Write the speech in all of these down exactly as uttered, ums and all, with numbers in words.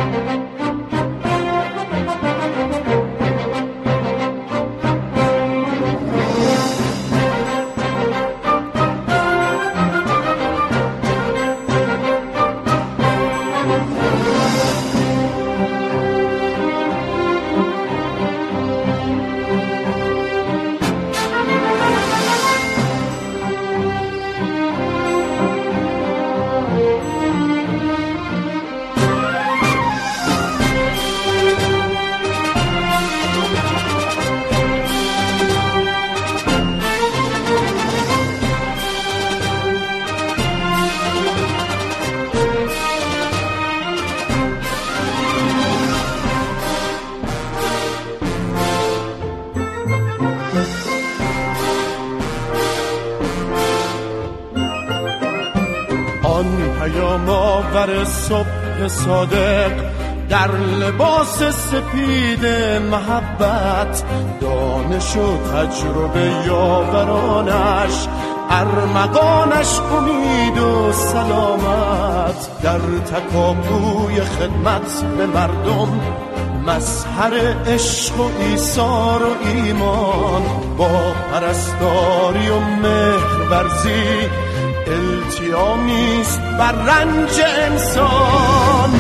پیام آور صبح صادق در لباس سپید محبت، دانش و تجربه یاورانش، ارمغانش امید و سلامت، در تکاپوی خدمت به مردم، مظهر عشق و ایثار و ایمان، با پرستاری و مهرورزی التیامیست بر رنج انسان.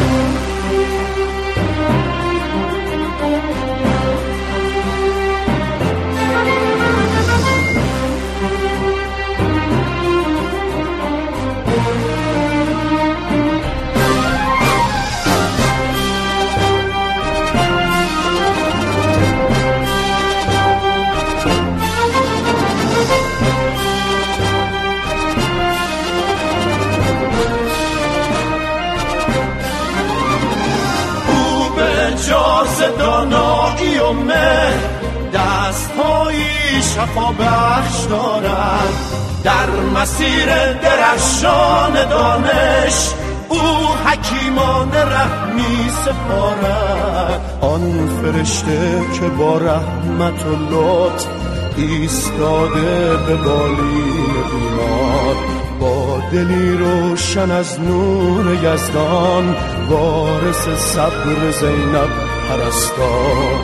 جاز دانایی و مهر، دست‌هایی شفا بخش دارد، در مسیر درخشان دانش او حکیمان رحمی سپارد. آن فرشته که با رحمت و لطف ایستاده به بالین بیمار، با دلی روشن از نور یزدان، وارث صبر زینب پرستار.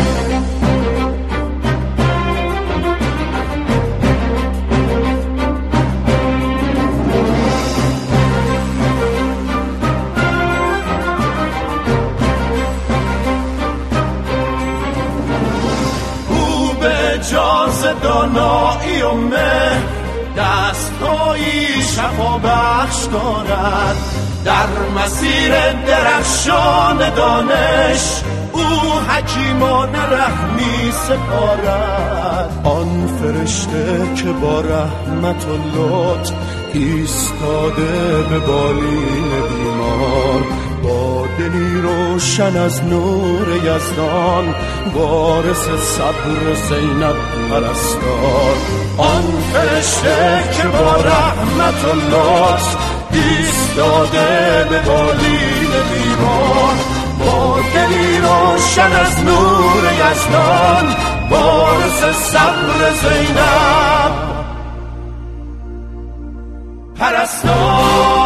او به جاز دانایی و مهر، دست‌هایی شفا بخش دارد، در مسیر درخشان دانش او حکیمان رحمی سپارد. آن فرشته که با رحمت و لطف ایستاده به بالین بیمار، با دلی روشن از نور یزدان، وارث صبر زینب پرستار. آن فرشته که با رحمت و لطف ایستاده به بالین بیمار، با دلی روشن از نور یزدان، وارث صبر زینب پرستار.